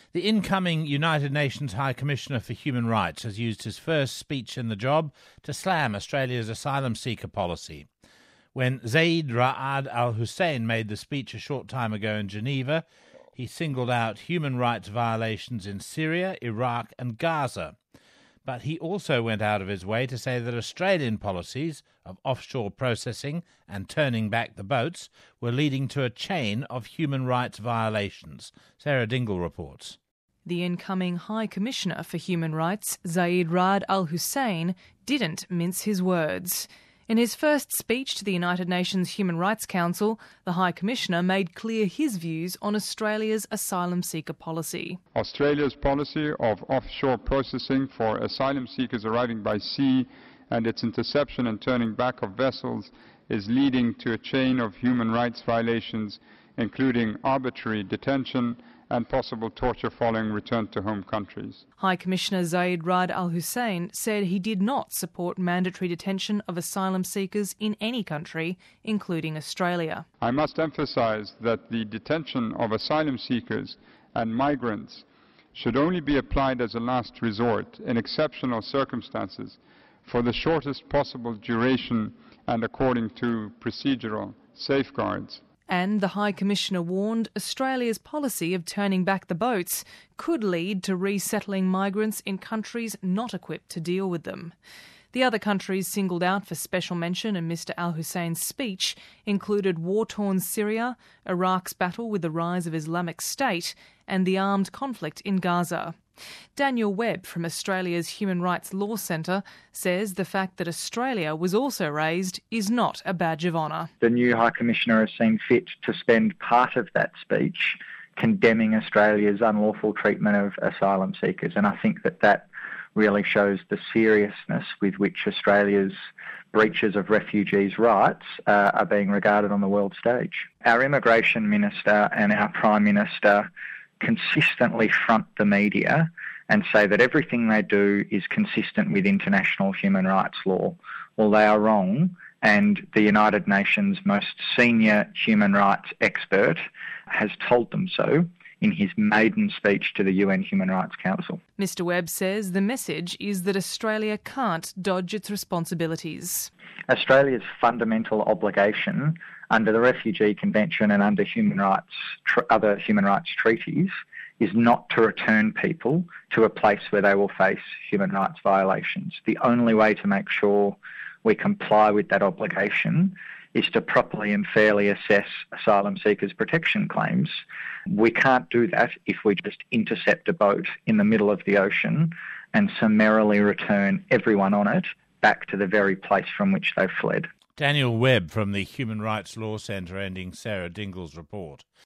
The incoming United Nations High Commissioner for Human Rights has used his first speech in the job to slam Australia's asylum seeker policy. When Zeid Ra'ad Al Hussein made the speech a short time ago in Geneva, he singled out human rights violations in Syria, Iraq and Gaza. But he also went out of his way to say that Australian policies of offshore processing and turning back the boats were leading to a chain of human rights violations. Sarah Dingle reports. The incoming High Commissioner for Human Rights, Zeid Ra'ad Al Hussein, didn't mince his words. In his first speech to the United Nations Human Rights Council, the High Commissioner made clear his views on Australia's asylum seeker policy. Australia's policy of offshore processing for asylum seekers arriving by sea and its interception and turning back of vessels is leading to a chain of human rights violations, including arbitrary detention and possible torture following return to home countries. High Commissioner Zeid Ra'ad Al Hussein said he did not support mandatory detention of asylum seekers in any country, including Australia. I must emphasise that the detention of asylum seekers and migrants should only be applied as a last resort in exceptional circumstances for the shortest possible duration and according to procedural safeguards. And the High Commissioner warned Australia's policy of turning back the boats could lead to resettling migrants in countries not equipped to deal with them. The other countries singled out for special mention in Mr Al Hussein's speech included war-torn Syria, Iraq's battle with the rise of Islamic State, and the armed conflict in Gaza. Daniel Webb from Australia's Human Rights Law Centre says the fact that Australia was also raised is not a badge of honour. The new High Commissioner has seen fit to spend part of that speech condemning Australia's unlawful treatment of asylum seekers, and I think that really shows the seriousness with which Australia's breaches of refugees' rights are being regarded on the world stage. Our Immigration Minister and our Prime Minister consistently front the media and say that everything they do is consistent with international human rights law. Well, they are wrong, and the United Nations' most senior human rights expert has told them so in his maiden speech to the UN Human Rights Council. Mr Webb says the message is that Australia can't dodge its responsibilities. Australia's fundamental obligation under the Refugee Convention and under other human rights treaties is not to return people to a place where they will face human rights violations. The only way to make sure we comply with that obligation is to properly and fairly assess asylum seekers' protection claims. We can't do that if we just intercept a boat in the middle of the ocean and summarily return everyone on it back to the very place from which they fled. Daniel Webb from the Human Rights Law Centre ending Sarah Dingle's report.